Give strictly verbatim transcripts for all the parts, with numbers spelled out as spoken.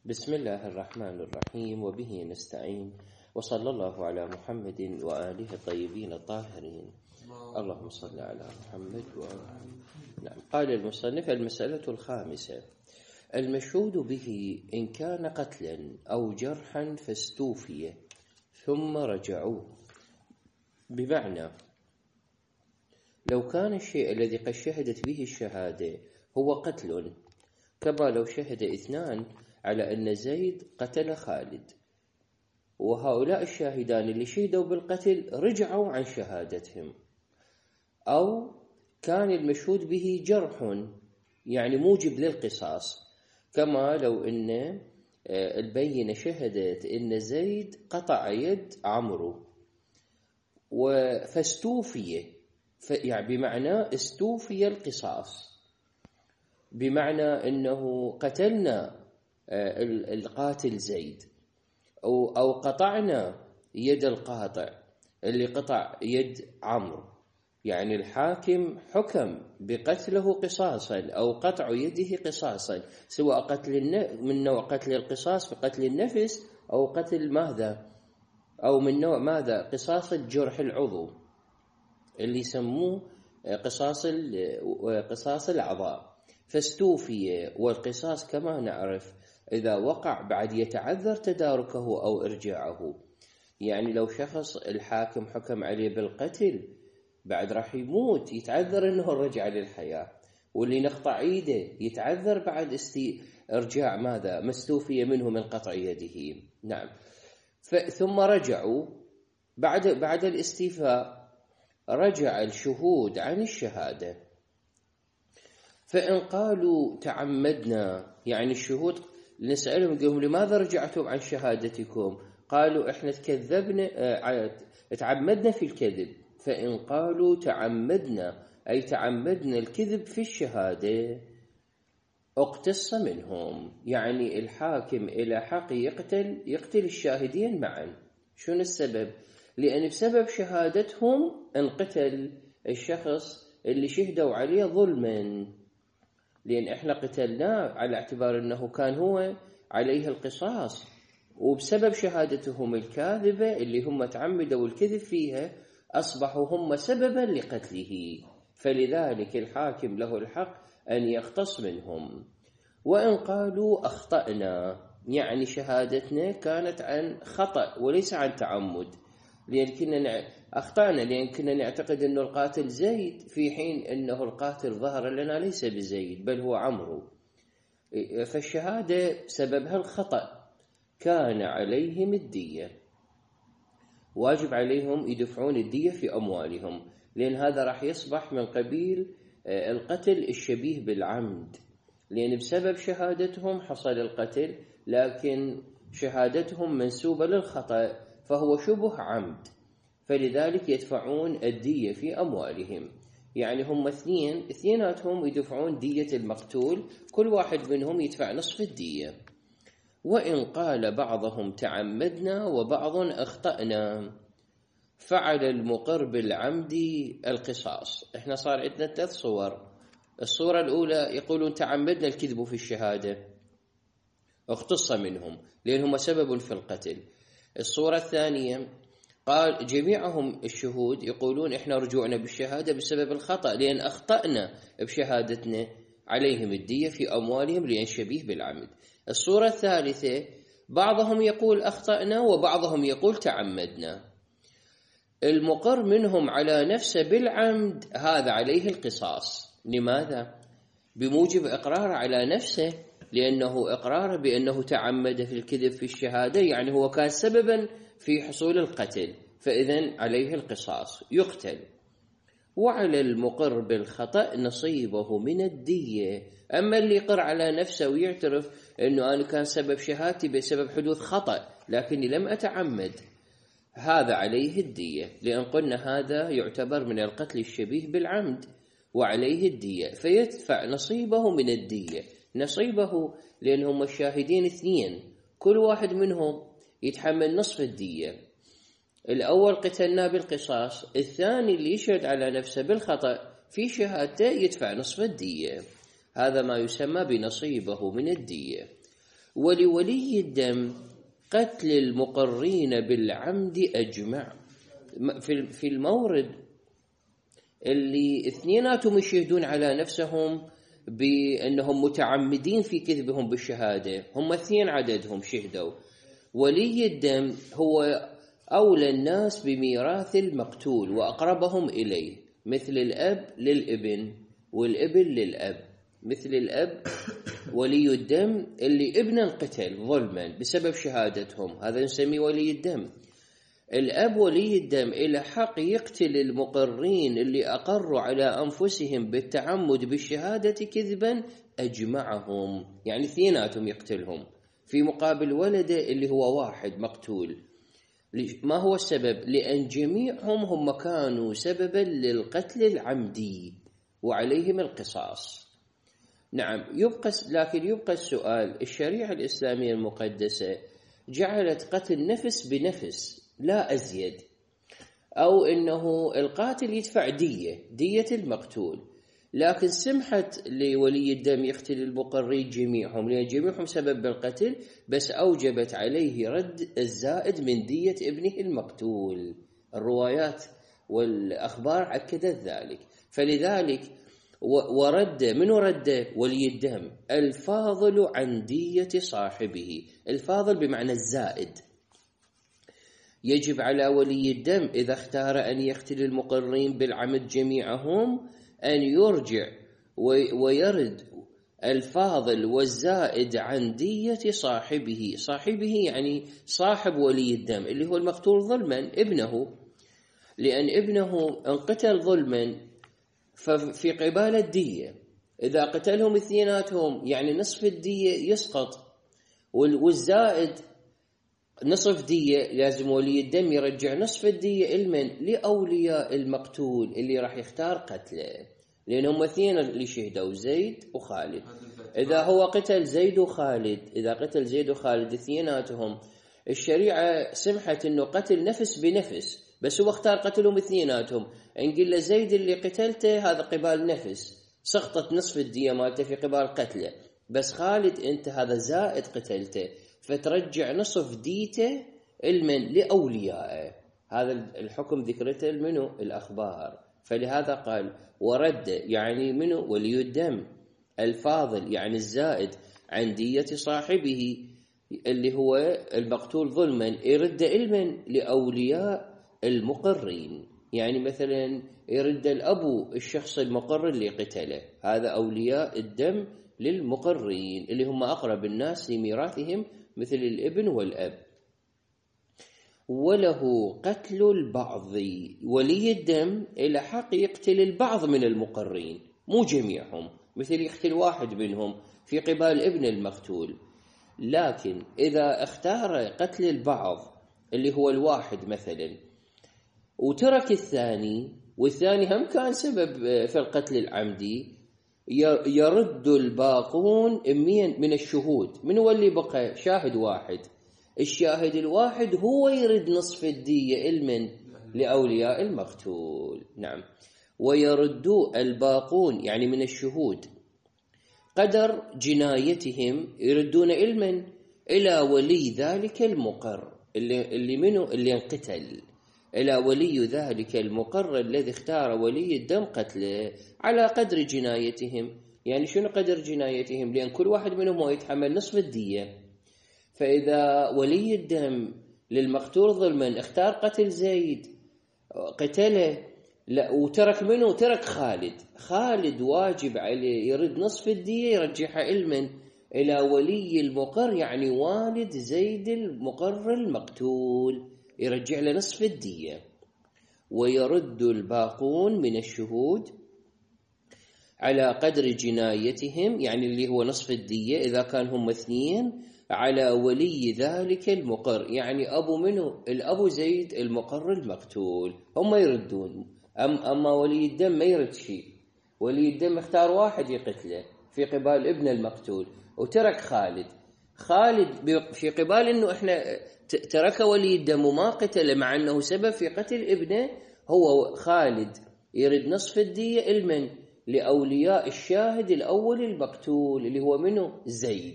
بسم الله الرحمن الرحيم وبه نستعين وصلى الله على محمد وآله الطيبين الطاهرين. اللهم صل على محمد وآله. نعم. قال المصنف: المسألة الخامسة: المشهود به إن كان قتلا أو جرحا فاستوفي ثم رجعوا. بمعنى لو كان الشيء الذي قد شهدت به الشهادة هو قتل، كما لو شهد اثنان على أن زيد قتل خالد، وهؤلاء الشاهدان اللي شهدوا بالقتل رجعوا عن شهادتهم، أو كان المشهود به جرح يعني موجب للقصاص، كما لو أن البينة شهدت أن زيد قطع يد عمرو فاستوفي، يعني بمعنى استوفي القصاص، بمعنى أنه قتلنا القاتل زيد أو, أو قطعنا يد القاطع اللي قطع يد عمرو، يعني الحاكم حكم بقتله قصاصا أو قطع يده قصاصا، سواء قتل من نوع قتل القصاص بقتل النفس أو قتل ماذا أو من نوع ماذا قصاص الجرح العضو اللي يسموه قصاص قصاص الأعضاء. فاستوفي، والقصاص كما نعرف إذا وقع بعد يتعذر تداركه أو إرجاعه، يعني لو شخص الحاكم حكم عليه بالقتل بعد راح يموت يتعذر أنه رجع للحياة، واللي نقطع يده يتعذر بعد استي إرجاع ماذا مستوفي منه من قطع يده. نعم. ثم رجعوا بعد بعد الاستيفاء، رجع الشهود عن الشهادة، فإن قالوا تعمدنا، يعني الشهود نسألهم قالوا لماذا رجعتم عن شهادتكم؟ قالوا احنا تكذبنا تعمدنا في الكذب. فإن قالوا تعمدنا أي تعمدنا الكذب في الشهادة اقتص منهم، يعني الحاكم إلى حق يقتل يقتل الشاهدين معا. شنو السبب؟ لأن بسبب شهادتهم انقتل الشخص اللي شهدوا عليه ظلما، لأن إحنا قتلناه على اعتبار أنه كان هو عليه القصاص، وبسبب شهادتهم الكاذبة اللي هم تعمدوا الكذب فيها أصبحوا هم سببا لقتله، فلذلك الحاكم له الحق أن يقتص منهم. وإن قالوا أخطأنا، يعني شهادتنا كانت عن خطأ وليس عن تعمد، لأن كنا أخطأنا لأن كنا نعتقد أنه القاتل زيد، في حين أنه القاتل ظهر لنا ليس بزيد بل هو عمرو، فالشهادة سببها الخطأ، كان عليهم الدية، واجب عليهم يدفعون الدية في أموالهم، لأن هذا راح يصبح من قبيل القتل الشبيه بالعمد، لأن بسبب شهادتهم حصل القتل، لكن شهادتهم منسوبة للخطأ فهو شبه عمد، فلذلك يدفعون الدية في أموالهم. يعني هم اثنين اثنيناتهم يدفعون دية المقتول، كل واحد منهم يدفع نصف الدية. وإن قال بعضهم تعمدنا وبعض أخطأنا فعلى المقر بالعمد القصاص. احنا صار عندنا ثلاث صور. الصورة الأولى يقولون تعمدنا الكذب في الشهادة اختص منهم لأنهم سبب في القتل. الصورة الثانية قال جميعهم الشهود يقولون إحنا رجوعنا بالشهادة بسبب الخطأ، لأن أخطأنا بشهادتنا، عليهم الدية في أموالهم لأن شبيه بالعمد. الصورة الثالثة بعضهم يقول أخطأنا وبعضهم يقول تعمدنا. المقر منهم على نفسه بالعمد هذا عليه القصاص. لماذا؟ بموجب إقرار على نفسه، لأنه إقرار بأنه تعمد في الكذب في الشهادة، يعني هو كان سببا في حصول القتل، فإذن عليه القصاص يقتل. وعلى المقر بالخطأ نصيبه من الدية. أما اللي يقر على نفسه ويعترف أنه أنا كان سبب شهادتي بسبب حدوث خطأ لكني لم أتعمد، هذا عليه الدية، لأن قلنا هذا يعتبر من القتل الشبيه بالعمد وعليه الدية، فيدفع نصيبه من الدية. نصيبه لأنهم الشاهدين اثنين، كل واحد منهم يتحمل نصف الدية. الأول قتلنا بالقصاص، الثاني اللي يشهد على نفسه بالخطأ في شهادته يدفع نصف الدية، هذا ما يسمى بنصيبه من الدية. ولولي الدم قتل المقرين بالعمد أجمع. في المورد اللي اثنيناتهم يشهدون على نفسهم بأنهم متعمدين في كذبهم بالشهادة، هم اثنين عددهم شهدوا. ولي الدم هو أولى الناس بميراث المقتول وأقربهم إليه، مثل الأب للابن والابن للأب. مثل الأب ولي الدم اللي ابن انقتل ظلما بسبب شهادتهم، هذا نسميه ولي الدم. الأب ولي الدم إلى حق يقتل المقرين اللي أقروا على أنفسهم بالتعمد بالشهادة كذبا أجمعهم، يعني اثنيناتهم يقتلهم في مقابل ولده اللي هو واحد مقتول. ما هو السبب؟ لأن جميعهم هم كانوا سببا للقتل العمدي وعليهم القصاص. نعم، يبقى لكن يبقى السؤال، الشريعة الإسلامية المقدسة جعلت قتل نفس بنفس لا أزيد، أو إنه القاتل يدفع دية دية المقتول، لكن سمحت لولي الدم يقتل المقرين جميعهم لأن جميعهم سبب بالقتل، بس أوجبت عليه رد الزائد من دية ابنه المقتول. الروايات والأخبار أكدت ذلك. فلذلك ورد من رد ولي الدم الفاضل عن دية صاحبه. الفاضل بمعنى الزائد. يجب على ولي الدم إذا اختار أن يقتل المقرين بالعمد جميعهم أن يرجع ويرد الفاضل والزائد عن دية صاحبه. صاحبه يعني صاحب ولي الدم اللي هو المقتول ظلما، ابنه، لأن ابنه انقتل ظلما ففي قبال الدية. إذا قتلهم اثنيناتهم يعني نصف الدية يسقط، والزائد نصف دية لازم ولي الدم يرجع نصف الدية المن لأولياء المقتول اللي راح يختار قتله، لأنهم اثنين اللي شهدوا زيد وخالد. إذا هو قتل زيد وخالد إذا قتل زيد وخالد اثنيناتهم، الشريعة سمحت إنه قتل نفس بنفس، بس هو اختار قتلهم اثنيناتهم. إن قلنا زيد اللي قتلته هذا قبال نفس، سقطت نصف الدية مالته في قبال قتله، بس خالد أنت هذا زائد قتلته، فترجع نصف ديته المن لأوليائه. هذا الحكم ذكرته منه الأخبار. فلهذا قال ورد يعني منه ولي الدم الفاضل يعني الزائد عن دية صاحبه اللي هو المقتول ظلما، يرد المن لأولياء المقرين. يعني مثلا يرد الأبو الشخص المقر اللي قتله، هذا أولياء الدم للمقرين اللي هم أقرب الناس لميراثهم مثل الابن والأب. وله قتل البعض. ولي الدم إلى حق يقتل البعض من المقرين مو جميعهم، مثل يقتل واحد منهم في قبال ابن المقتول. لكن إذا اختار قتل البعض اللي هو الواحد مثلا وترك الثاني، والثاني هم كان سبب في القتل العمدي، يرد الباقون من الشهود. من هو اللي بقى؟ شاهد واحد. الشاهد الواحد هو يرد نصف الدية المن لأولياء المقتول. نعم. ويرد الباقون يعني من الشهود قدر جنايتهم، يردون المن إلى ولي ذلك المقر اللي, اللي منه اللي انقتل، إلى ولي ذلك المقر الذي اختار ولي الدم قتله على قدر جنايتهم. يعني شنو قدر جنايتهم؟ لأن كل واحد منهم هو يتحمل نصف الدية. فإذا ولي الدم للمقتول ظلما اختار قتل زيد قتله، لا وترك منه ترك خالد، خالد واجب عليه يرد نصف الدية يرجعها علما إلى ولي المقر يعني والد زيد المقر المقتول، يرجع له نصف الدية. ويرد الباقون من الشهود على قدر جنايتهم يعني اللي هو نصف الدية إذا كان هم اثنين على ولي ذلك المقر، يعني أبو منه الأبو زيد المقر المقتول هم يردون. أم أما ولي الدم ما يرد شيء، ولي الدم اختار واحد يقتله في قبال ابن المقتول وترك خالد. خالد في قبال إنه إحنا ترك ولي الدم وما قتله مع أنه سبب في قتل ابنه، هو خالد يرد نصف الدية المن لأولياء الشاهد الأول المقتول اللي هو منه زيد،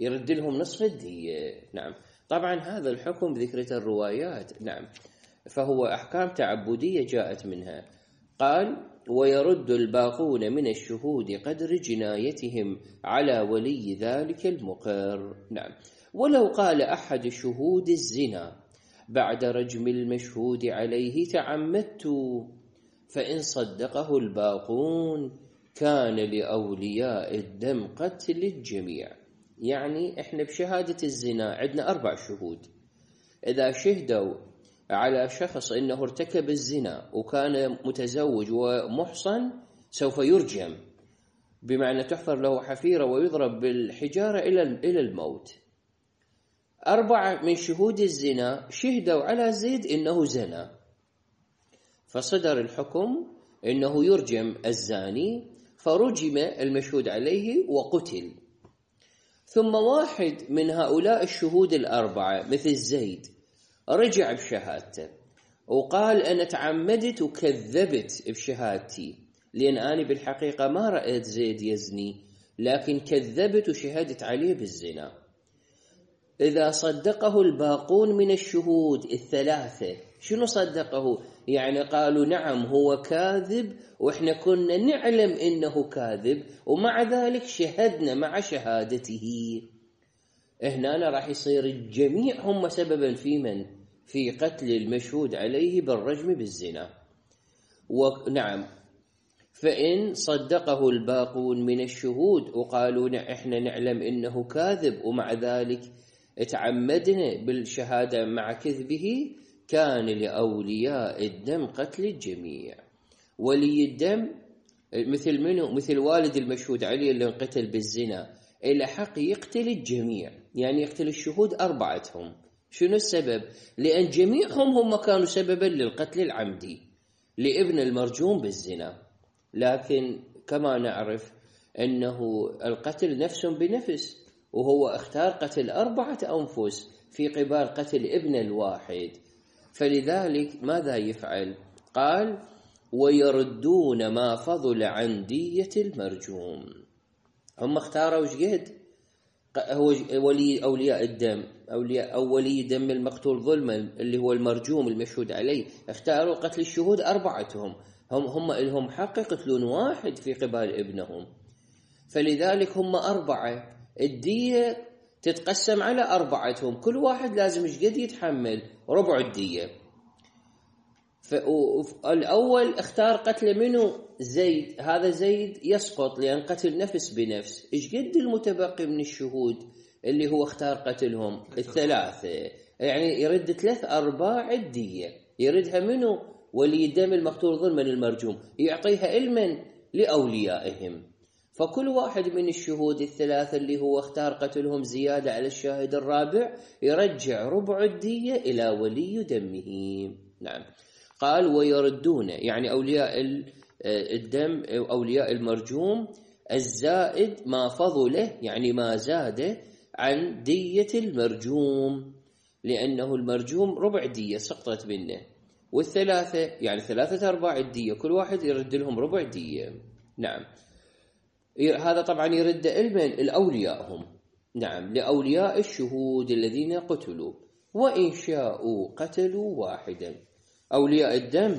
يرد لهم نصف الدية. نعم. طبعا هذا الحكم بذكرة الروايات. نعم. فهو أحكام تعبدية جاءت منها. قال ويرد الباقون من الشهود قدر جنايتهم على ولي ذلك المقر. نعم. ولو قال أحد شهود الزنا بعد رجم المشهود عليه تعمدت فإن صدقه الباقون كان لأولياء الدم قتل الجميع. يعني إحنا بشهادة الزنا عندنا أربع شهود، إذا شهدوا على شخص إنه ارتكب الزنا وكان متزوج ومحصن سوف يرجم، بمعنى تحفر له حفيرة ويضرب بالحجارة إلى الموت. أربعة من شهود الزنا شهدوا على زيد إنه زنا، فصدر الحكم إنه يرجم الزاني، فرجم المشهود عليه وقتل. ثم واحد من هؤلاء الشهود الأربعة مثل زيد رجع بشهادته وقال أنا تعمدت وكذبت بشهادتي، لأن أنا بالحقيقة ما رأيت زيد يزني، لكن كذبت وشهدت عليه بالزنا. إذا صدقه الباقون من الشهود الثلاثة، شنو صدقه؟ يعني قالوا نعم هو كاذب وإحنا كنا نعلم إنه كاذب ومع ذلك شهدنا مع شهادته. هنا راح يصير الجميع هم سببا في من؟ في قتل المشهود عليه بالرجم بالزنا. ونعم. فإن صدقه الباقون من الشهود وقالوا إحنا نعلم إنه كاذب ومع ذلك اتعمدنا بالشهادة مع كذبه كان لأولياء الدم قتل الجميع. ولي الدم مثل منه؟ مثل والد المشهود عليه اللي انقتل بالزنا، إلى حق يقتل الجميع، يعني يقتل الشهود أربعتهم. شنو السبب؟ لأن جميعهم هم كانوا سببا للقتل العمدي لابن المرجوم بالزنا. لكن كما نعرف أنه القتل نفس بنفس، وهو اختار قتل أربعة أنفس في قبال قتل ابن الواحد، فلذلك ماذا يفعل؟ قال ويردون ما فضل عن دية المرجوم. هم اختاروا وش قد؟ هو ولي أولياء الدم، أولياء أو ولي دم المقتول ظلما اللي هو المرجوم المشهود عليه، اختاروا قتل الشهود أربعتهم، هم هم لهم حق يقتلون واحد في قبال ابنهم، فلذلك هم أربعة، الدية تتقسم على أربعتهم، كل واحد لازم ايش قد يتحمل؟ ربع الدية. فالأول اختار قتل منه زيد، هذا زيد يسقط لأن قتل نفس بنفس. ايش قد المتبقي من الشهود اللي هو اختار قتلهم؟ الثلاثة، يعني يرد ثلاث أرباع الدية، يردها منه ولي الدم المقتول ظلما المرجوم، يعطيها علما لأوليائهم. فكل واحد من الشهود الثلاثة اللي هو اختار قتلهم زيادة على الشاهد الرابع يرجع ربع الدية إلى ولي دمه. نعم. قال ويردون يعني أولياء الدم أولياء المرجوم الزائد ما فضله، يعني ما زاد عن دية المرجوم، لأنه المرجوم ربع دية سقطت منه، والثلاثة يعني ثلاثة أرباع الدية، كل واحد يرد لهم ربع دية. نعم. هذا طبعا يرد علما الأولياء هم. نعم. لأولياء الشهود الذين قتلوا، وإن شاءوا قتلوا واحدا. أولياء الدم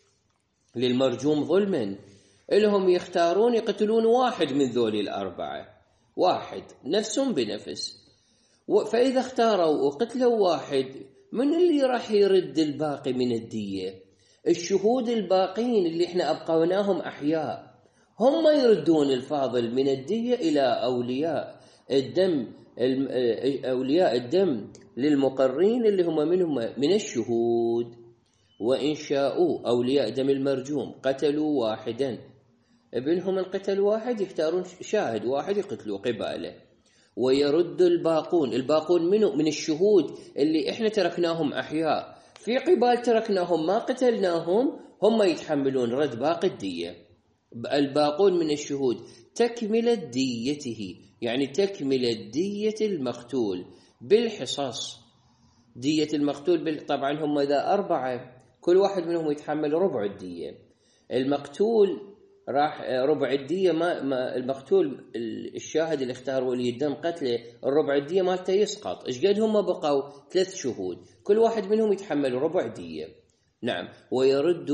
للمرجوم ظلما لهم يختارون يقتلون واحد من ذول الأربعة، واحد نفس بنفس، فإذا اختاروا وقتلوا واحد، من اللي راح يرد الباقي من الدية؟ الشهود الباقين اللي احنا أبقوناهم أحياء هم يردون الفاضل من الدية إلى أولياء الدم أولياء الدم للمقرين اللي هم منهم من الشهود. وإن شاءوا أولياء دم المرجوم قتلوا واحدا، ابنهم القتل واحد يختارون شاهد واحد يقتلوا قباله. ويرد الباقون، الباقون منه؟ من الشهود اللي احنا تركناهم أحياء في قبال تركناهم ما قتلناهم، هم يتحملون رد باقي الدية. الباقون من الشهود تكمل ديته، يعني تكمل دية المقتول بالحصاص. دية المقتول طبعا هم إذا أربعة كل واحد منهم يتحمل ربع الدية. المقتول راح ربع الدية ما, ما المقتول الشاهد اللي اختار ولي الدم قتله الربع الدية مالته يسقط. ايش قد هم بقوا؟ ثلاث شهود، كل واحد منهم يتحمل ربع دية. نعم. ويرد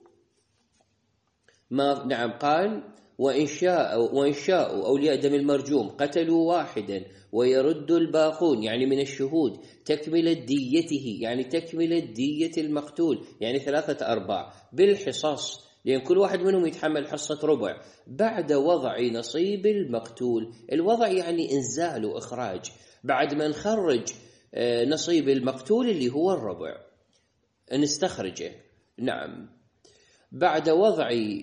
ما نعم قال وإن شاء وإن شاءوا أولياء دم المرجوم قتلوا واحدا ويرد الباقون يعني من الشهود تكملة ديته يعني تكملة دية المقتول يعني ثلاثة أرباع بالحصاص، لأن كل واحد منهم يتحمل حصة ربع بعد وضع نصيب المقتول. الوضع يعني إنزال وإخراج، بعد ما نخرج نصيب المقتول اللي هو الربع نستخرجه. نعم. بعد وضع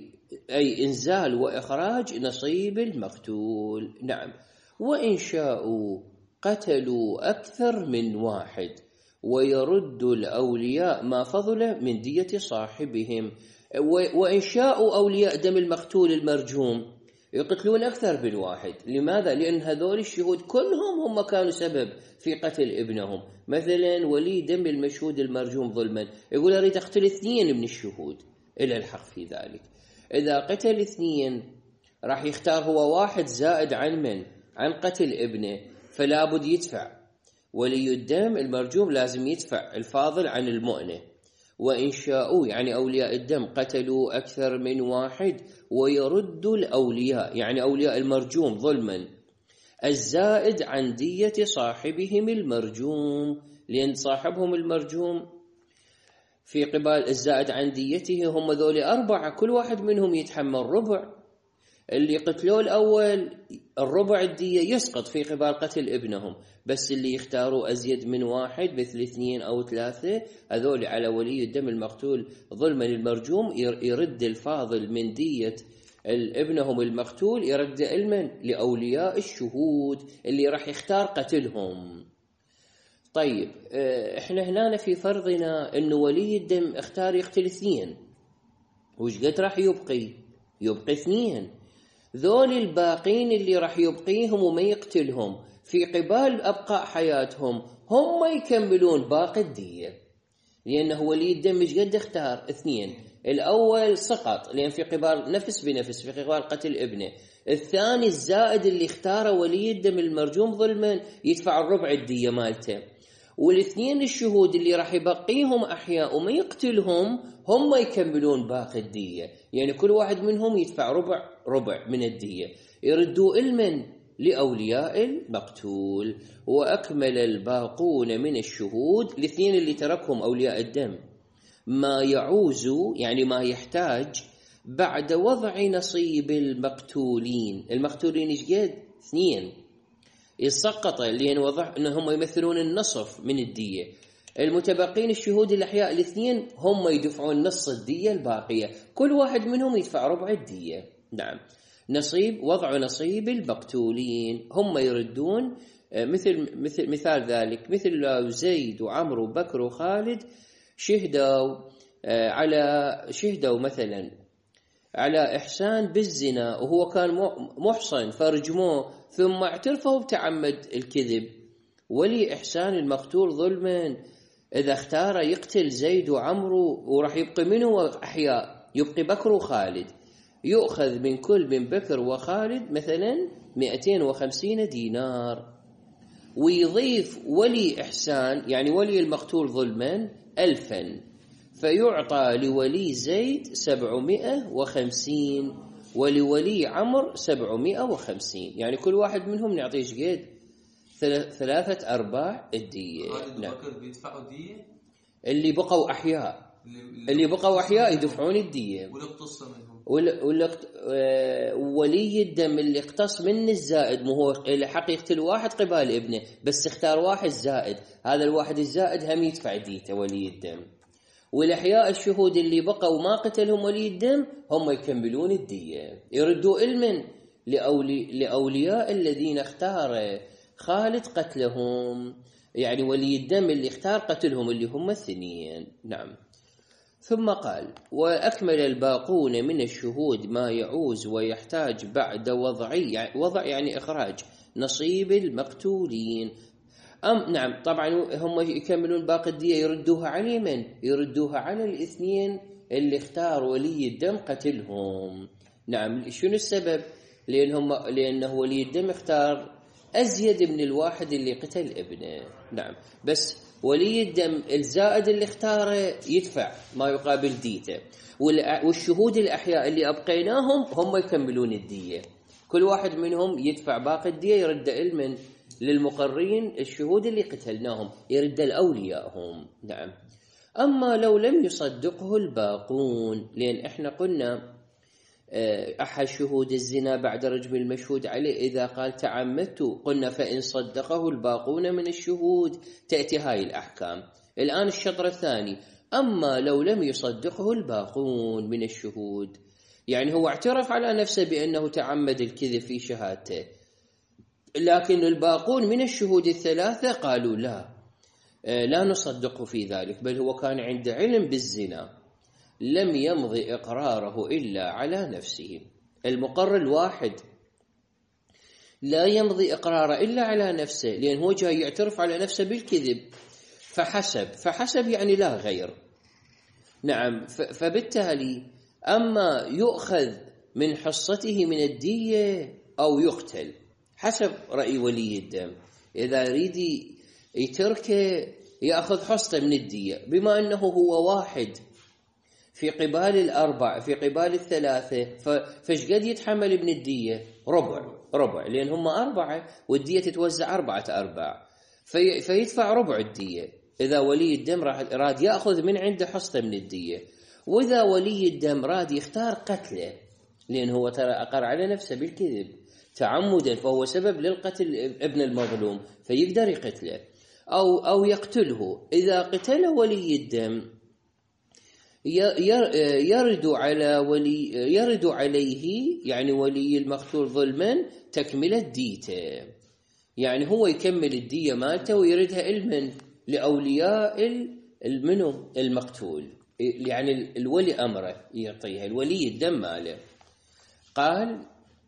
أي إنزال وإخراج نصيب المقتول. نعم. وإن شاءوا قتلوا أكثر من واحد ويرد الأولياء ما فضل من دية صاحبهم. وإن شاءوا أولياء دم المقتول المرجوم يقتلون أكثر من واحد. لماذا؟ لأن هذول الشهود كلهم هم كانوا سبب في قتل ابنهم. مثلا ولي دم المشهود المرجوم ظلما يقول أريد أقتل اثنين من الشهود إلى الحق في ذلك. إذا قتل اثنين راح يختار هو واحد زائد عن من؟ عن قتل ابنه، فلا بد يدفع. ولي الدم المرجوم لازم يدفع الفاضل عن المؤنة. وإن شاءوا يعني أولياء الدم قتلوا أكثر من واحد ويرد الأولياء يعني أولياء المرجوم ظلما الزائد عن دية صاحبهم المرجوم، لأن صاحبهم المرجوم في قبال الزائد عن ديته هم ذولي أربعة كل واحد منهم يتحمل ربع. اللي قتلوا الأول الربع الدية يسقط في قبال قتل ابنهم، بس اللي يختاروا أزيد من واحد مثل اثنين أو ثلاثة هذول على ولي الدم المقتول ظلما المرجوم يرد الفاضل من دية ابنهم المقتول يرد علما لأولياء الشهود اللي راح يختار قتلهم. طيب احنا هنا في فرضنا انه ولي الدم اختار يقتل اثنين، وش قد راح يبقي؟ يبقي اثنين. ذول الباقين اللي راح يبقيهم وما يقتلهم في قبال ابقاء حياتهم هم يكملون باقي الدية، لانه ولي الدم مش قد اختار اثنين. الاول سقط لان في قبال نفس بنفس في قبال قتل ابنه، الثاني الزائد اللي اختاره ولي الدم المرجوم ظلما يدفع الربع الدية مالته، والاثنين الشهود اللي راح يبقيهم أحياء وما يقتلهم هم يكملون باقي الدية، يعني كل واحد منهم يدفع ربع ربع من الدية يردوا المن لأولياء المقتول. وأكمل الباقون من الشهود الاثنين اللي تركهم أولياء الدم ما يعوز يعني ما يحتاج بعد وضع نصيب المقتولين. المقتولين ايش قد؟ اثنين يسقط لأن وضع أنهم يمثلون النصف من الدية. المتبقين الشهود الأحياء الاثنين هم يدفعون نص الدية الباقية، كل واحد منهم يدفع ربع الدية. نعم. نصيب وضع نصيب المقتولين هم يردون مثل مثل مثال ذلك مثل زيد وعمرو وبكر وخالد شهدوا على شهدوا مثلا على إحسان بالزنا وهو كان محصن فرجموه ثم اعترفوا بتعمد الكذب. ولي إحسان المقتول ظلما إذا اختار يقتل زيد وعمرو وراح يبقي منه أحياء يبقي بكر وخالد يؤخذ من كل من بكر وخالد مثلا مئتين وخمسين دينار، ويضيف ولي إحسان يعني ولي المقتول ظلما ألفا فيعطى لولي زيد سبعمائة وخمسين ولولي عمر سبعمائة وخمسين، يعني كل واحد منهم نعطيه قد ثلاثة أرباع الدية. نعم. بيدفعوا دية اللي بقوا أحياء اللي, اللي بقوا أحياء يدفعون الدية ولقتص منهم ولقت... ولي الدم اللي اقتص من الزائد مو هو اللي حق يقتل واحد قبال ابنه بس اختار واحد زائد، هذا الواحد الزائد هم يدفع ديته ولي الدم. والأحياء الشهود اللي بقوا ما قتلهم ولي الدم هم يكملون الدية يردوا علما لأولي... لأولياء الذين اختار خالد قتلهم، يعني ولي الدم اللي اختار قتلهم اللي هم الاثنين. نعم. ثم قال وأكمل الباقون من الشهود ما يعوز ويحتاج بعد وضعي يعني وضع يعني إخراج نصيب المقتولين. أم نعم طبعا هم يكملون باقي الدية يردوها على من؟ يردوها على الاثنين اللي اختار ولي الدم قتلهم. نعم. شنو السبب؟ لأنهم لأنه ولي الدم اختار أزيد من الواحد اللي قتل ابنه. نعم. بس ولي الدم الزائد اللي اختاره يدفع ما يقابل ديته، والشهود الأحياء اللي أبقيناهم هم يكملون الدية، كل واحد منهم يدفع باقي الدية، يرد علما للمقرين الشهود اللي قتلناهم، يرد الأولياءهم. نعم. أما لو لم يصدقه الباقون، لأن إحنا قلنا أحد شهود الزنا بعد رجم المشهود عليه إذا قال تعمدت، قلنا فإن صدقه الباقون من الشهود تأتي هاي الأحكام. الآن الشطر الثاني، أما لو لم يصدقه الباقون من الشهود، يعني هو اعترف على نفسه بأنه تعمد الكذب في شهادته، لكن الباقون من الشهود الثلاثة قالوا لا لا نصدقه في ذلك، بل هو كان عنده علم بالزنا، لم يمضي إقراره إلا على نفسه. المقر الواحد لا يمضي إقراره إلا على نفسه، لأن هو جاي يعترف على نفسه بالكذب، فحسب فحسب يعني لا غير. نعم. فبالتالي أما يؤخذ من حصته من الدية أو يقتل حسب رأي ولي الدم. إذا يريد يتركه يأخذ حصته من الدية، بما أنه هو واحد في قبال الأربع في قبال الثلاثة، فايش قد يتحمل من الدية؟ ربع ربع، لأن هم أربعة والدية تتوزع أربعة أرباع، في فيدفع ربع الدية إذا ولي الدم راد يأخذ من عنده حصته من الدية. وإذا ولي الدم راد يختار قتله، لأن هو ترى أقر على نفسه بالكذب تعمدا، فهو سبب للقتل ابن المظلوم، فيقدر يقتله أو أو يقتله. إذا قتل ولي الدم يرد على ولي يرد عليه، يعني ولي المقتول ظلما، تكملة ديته، يعني هو يكمل الدية مالته ويردها علما لأولياء المنو المقتول، يعني الولي أمره يعطيها الولي الدم ماله. قال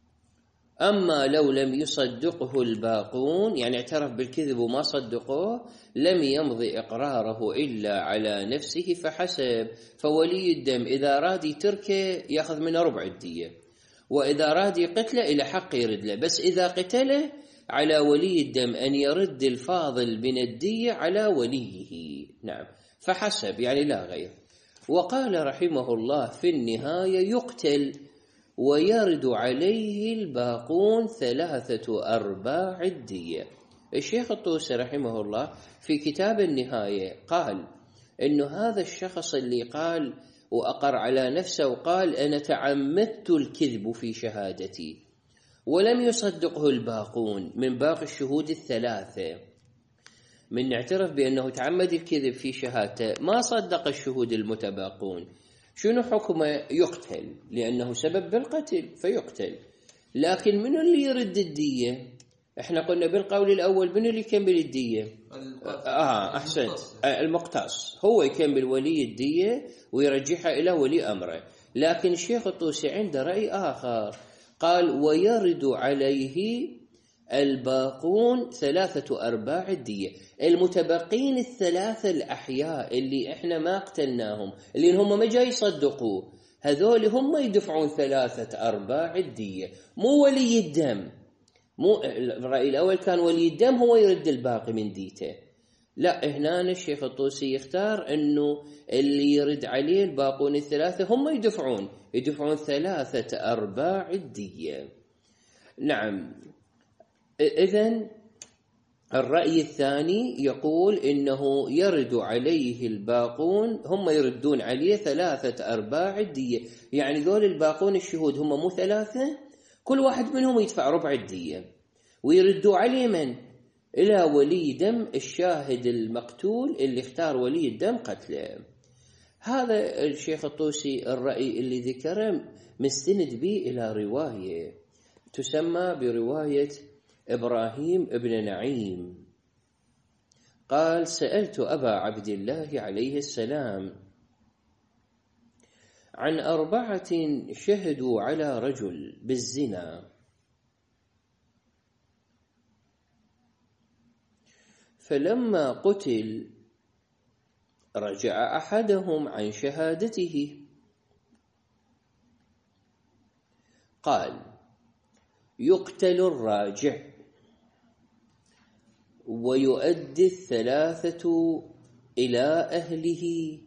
أما لو لم يصدقه الباقون، يعني اعترف بالكذب وما صدقوه، لم يمضي إقراره إلا على نفسه فحسب. فولي الدم إذا راد يتركه يأخذ منه ربع الدية، وإذا راد يقتله إلى حق يرد له، بس إذا قتله على ولي الدم أن يرد الفاضل من الدية على وليه. نعم. فحسب يعني لا غير. وقال رحمه الله في النهاية يقتل ويرد عليه الباقون ثلاثة أرباع الدية. الشيخ الطوسي رحمه الله في كتاب النهاية قال إنه هذا الشخص اللي قال وأقر على نفسه وقال أنا تعمدت الكذب في شهادتي، ولم يصدقه الباقون من باقي الشهود الثلاثة، من اعترف بأنه تعمد الكذب في شهادته ما صدق الشهود المتباقون، شنو حكمه؟ يقتل، لأنه سبب بالقتل فيقتل. لكن من اللي يرد الدية؟ احنا قلنا بالقول الأول من اللي يكمل الدية؟ آه أحسنت، المقتص هو يكمل ولي الدية ويرجعها إلى ولي أمره. لكن الشيخ الطوسي عنده رأي آخر، قال ويرد عليه الباقون ثلاثة أرباع الدية، المتبقين الثلاثة الأحياء اللي إحنا ما قتلناهم، اللي هم ما جاي يصدقوه، هذول هم يدفعون ثلاثة أرباع الدية، مو ولي الدم. مو الرأي الأول كان ولي الدم هو يرد الباقي من ديته، لا، هنا الشيخ الطوسي يختار أنه اللي يرد عليه الباقون الثلاثة هم يدفعون يدفعون ثلاثة أرباع الدية. نعم. إذن الرأي الثاني يقول إنه يرد عليه الباقون، هم يردون عليه ثلاثة أرباع الدية، يعني ذول الباقون الشهود هم مو ثلاثة، كل واحد منهم يدفع ربع الدية، ويردوا عليه من؟ إلى ولي دم الشاهد المقتول اللي اختار ولي الدم قتله. هذا الشيخ الطوسي الرأي اللي ذكره مستند به إلى رواية تسمى برواية إبراهيم ابن نعيم. قال سألت أبا عبد الله عليه السلام عن أربعة شهدوا على رجل بالزنا، فلما قتل رجع أحدهم عن شهادته، قال: يقتل الراجع ويؤدي الثلاثة إلى أهله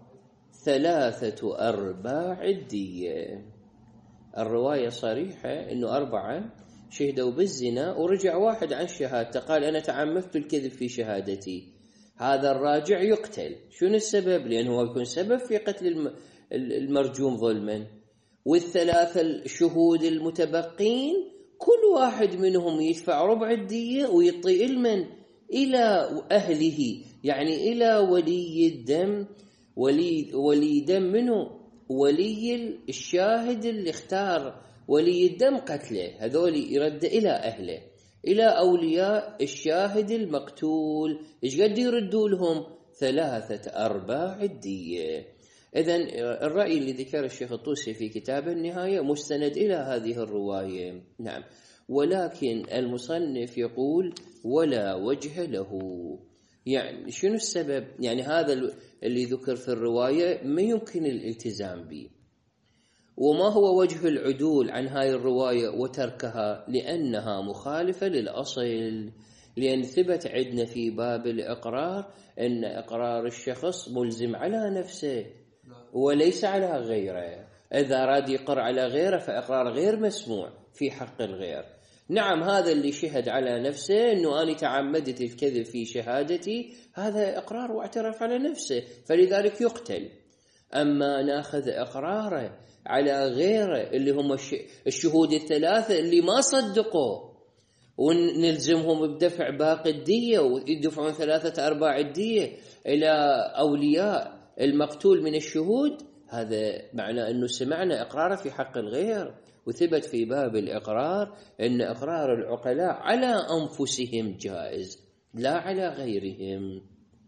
ثلاثة أرباع الدية. الرواية صريحة إنه أربعة شهدوا بالزنا ورجع واحد عن شهادته قال أنا تعمدت الكذب في شهادتي، هذا الراجع يقتل. شنو السبب؟ لأنه هو يكون سبب في قتل المرجوم ظلما. والثلاثة الشهود المتبقين كل واحد منهم يدفع ربع الدية ويعطي المن إلى أهله، يعني إلى ولي الدم. ولي ولي دم منه ولي الشاهد اللي اختار ولي الدم قتله، هذول يرد إلى أهله، إلى أولياء الشاهد المقتول. إيش قد يردوا لهم؟ ثلاثة أرباع الدية. إذن الرأي اللي ذكر الشيخ الطوسي في كتاب النهاية مستند إلى هذه الرواية. نعم، ولكن المصنف يقول ولا وجه له. يعني شنو السبب؟ يعني هذا اللي ذكر في الرواية ما يمكن الالتزام به. وما هو وجه العدول عن هاي الرواية وتركها؟ لأنها مخالفة للأصل. لأن ثبت عندنا في باب الإقرار أن إقرار الشخص ملزم على نفسه وليس على غيره. إذا راد يقر على غيره فإقرار غير مسموع في حق الغير. نعم، هذا اللي شهد على نفسه أنه أنا تعمدت الكذب في شهادتي، هذا إقرار واعترف على نفسه، فلذلك يقتل. أما ناخذ إقراره على غيره اللي هم الشهود الثلاثة اللي ما صدقوا ونلزمهم بدفع باقي الدية ويدفعون ثلاثة أرباع الدية إلى أولياء المقتول من الشهود، هذا معنى أنه سمعنا إقراره في حق الغير. وثبت في باب الإقرار أن إقرار العقلاء على أنفسهم جائز لا على غيرهم.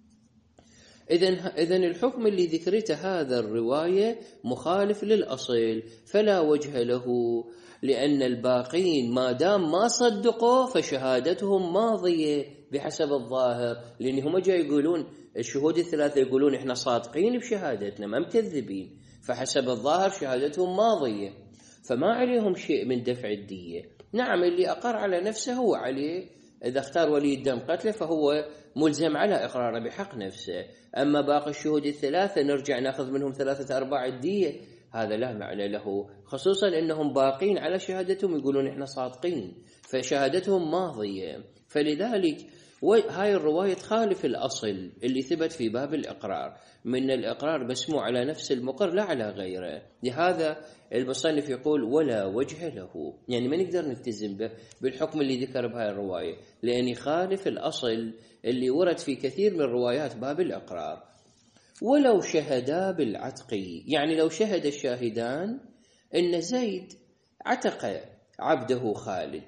إذن إذن الحكم اللي ذكرته هذا الرواية مخالف للأصل، فلا وجه له. لأن الباقين ما دام ما صدقوا فشهادتهم ماضية بحسب الظاهر، لأنهم جاي يقولون الشهود الثلاثة يقولون إحنا صادقين بشهادتنا ما مكذبين، فحسب الظاهر شهادتهم ماضية، فما عليهم شيء من دفع الدية. نعم، اللي أقر على نفسه هو عليه، إذا اختار ولي الدم قتله فهو ملزم على إقراره بحق نفسه. أما باقي الشهود الثلاثة نرجع نأخذ منهم ثلاثة أرباع الدية، هذا لا معنى له، خصوصا أنهم باقين على شهادتهم يقولون إحنا صادقين، فشهادتهم ماضية. فلذلك هاي الرواية تخالف الأصل اللي ثبت في باب الإقرار، من الإقرار مسموع على نفس المقر لا على غيره. لهذا المصنف يقول ولا وجه له، يعني ما نقدر نلتزم به بالحكم اللي ذكر بهاي الرواية، لأن يخالف الأصل اللي ورد في كثير من روايات باب الإقرار. ولو شهدا بالعتق، يعني لو شهد الشاهدان إن زيد عتق عبده خالد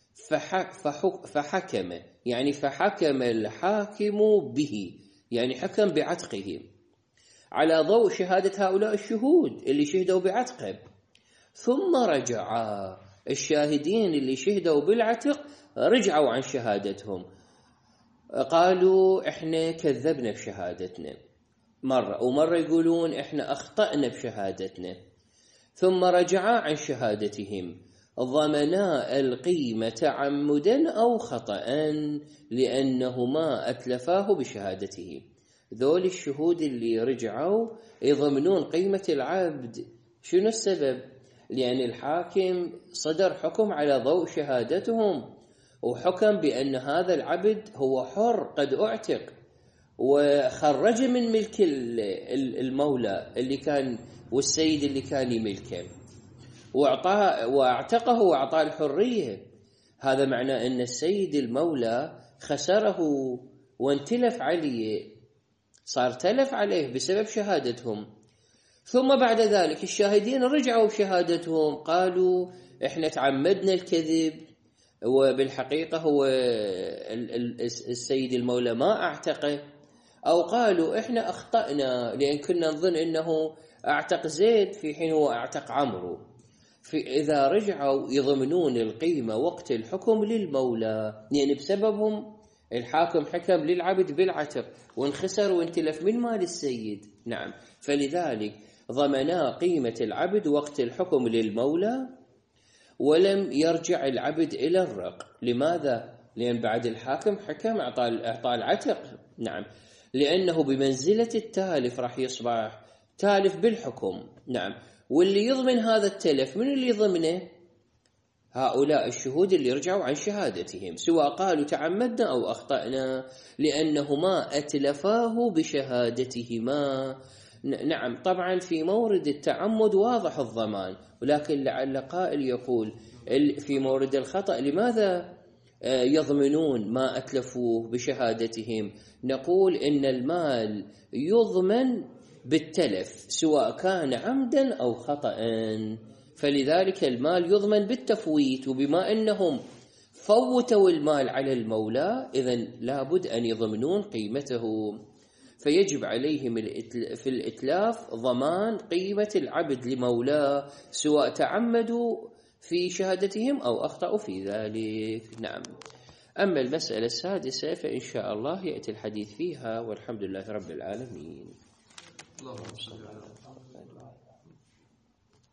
فحكم، يعني فحكم الحاكم به، يعني حكم بعتقه على ضوء شهادة هؤلاء الشهود اللي شهدوا بعتقه، ثم رجعا الشاهدين اللي شهدوا بالعتق رجعوا عن شهادتهم، قالوا إحنا كذبنا بشهادتنا مرة، ومرة يقولون إحنا أخطأنا بشهادتنا، ثم رجعا عن شهادتهم ضمنا القيمة تعمدا أو خطأ لأنهما أتلفاه بشهادته. ذول الشهود اللي رجعوا يضمنون قيمة العبد. شنو السبب؟ لأن الحاكم صدر حكم على ضوء شهادتهم، وحكم بأن هذا العبد هو حر قد أعتق، وخرج من ملك المولى اللي كان والسيد اللي كان يملكه، واعطاه واعتقه واعطاه الحريه. هذا معناه ان السيد المولى خسره وانتلف عليه، صار تلف عليه بسبب شهادتهم. ثم بعد ذلك الشاهدين رجعوا بشهادتهم، قالوا احنا تعمدنا الكذب، وبالحقيقه هو السيد المولى ما اعتقه، او قالوا احنا اخطأنا لان كنا نظن انه اعتق زيد في حين هو اعتق عمرو. إذا رجعوا يضمنون القيمة وقت الحكم للمولى، يعني بسببهم الحاكم حكم للعبد بالعتق وانخسر وانتلف من مال السيد. نعم، فلذلك ضمنا قيمة العبد وقت الحكم للمولى، ولم يرجع العبد إلى الرق. لماذا؟ لأن بعد الحاكم حكم أعطى العتق. نعم، لأنه بمنزلة التالف راح يصبح تالف بالحكم. نعم، واللي يضمن هذا التلف من اللي يضمنه؟ هؤلاء الشهود اللي رجعوا عن شهادتهم، سواء قالوا تعمدنا أو أخطأنا، لأنهما أتلفاه بشهادتهما. نعم، طبعا في مورد التعمد واضح الضمان، ولكن لعل قائل يقول في مورد الخطأ لماذا يضمنون ما أتلفوه بشهادتهم؟ نقول إن المال يضمن بالتلف سواء كان عمدا أو خطأ، فلذلك المال يضمن بالتفويت، وبما أنهم فوتوا المال على المولى إذن لابد أن يضمنون قيمته، فيجب عليهم في الإتلاف ضمان قيمة العبد لمولاه سواء تعمدوا في شهادتهم أو أخطأوا في ذلك. نعم. أما المسألة السادسة فإن شاء الله يأتي الحديث فيها، والحمد لله رب العالمين. اللهم صل على محمد.